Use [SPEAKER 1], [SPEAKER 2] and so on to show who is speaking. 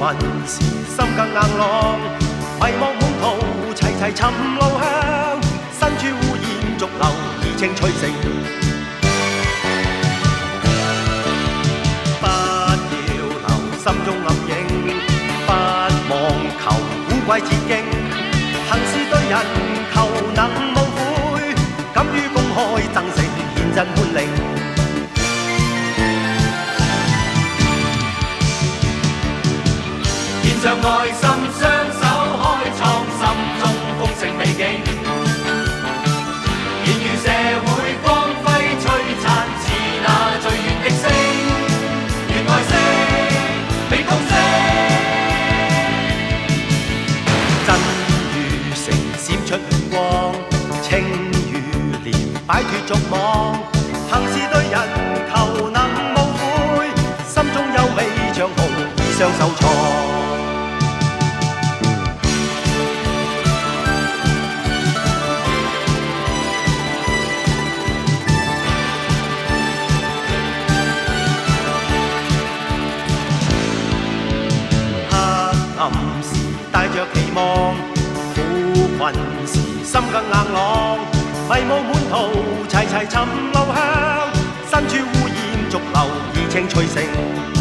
[SPEAKER 1] 困時心更硬朗，迷惘滿途齊齊尋路向，身處烏煙濁流，怡情隨成。不要留心中暗影，不妄求古怪捷徑，行事對人求能無悔，敢於公開贈誠，獻真歡靈。獻上愛心，雙手開創心中豐盛美景，現於社會光輝璀璨，似那最遠的星，願愛惜，並共識。真如誠閃出亮光，情如蓮擺脱俗網，行事對人求能無悔，心中優美像紅衣雙手創。暗時帶着期望，苦困時心更硬朗，迷霧滿途齊齊尋路向，身處烏煙濁流，怡情隨成。